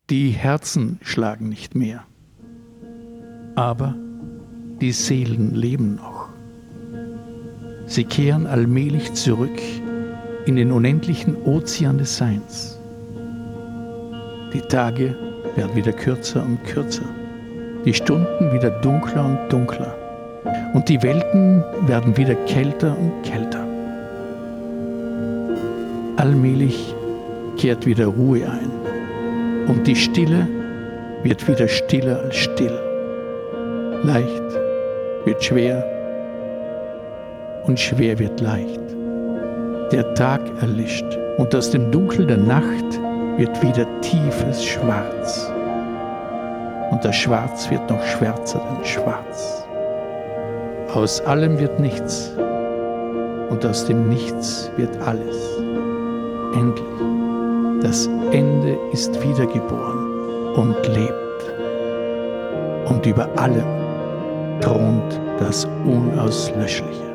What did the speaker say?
Die Herzen schlagen nicht mehr, aber die Seelen leben noch. Sie kehren allmählich zurück in den unendlichen Ozean des Seins. Die Tage werden wieder kürzer und kürzer, die Stunden wieder dunkler und dunkler und die Welten werden wieder kälter und kälter. Allmählich kehrt wieder Ruhe ein und die Stille wird wieder stiller als still. Leicht wird schwer und schwer wird leicht. Der Tag erlischt und aus dem Dunkel der Nacht wird wieder tiefes Schwarz. Und das Schwarz wird noch schwärzer denn schwarz. Aus allem wird nichts und aus dem Nichts wird alles. Endlich, das Ende ist wiedergeboren und lebt. Und über allem thront das Unauslöschliche.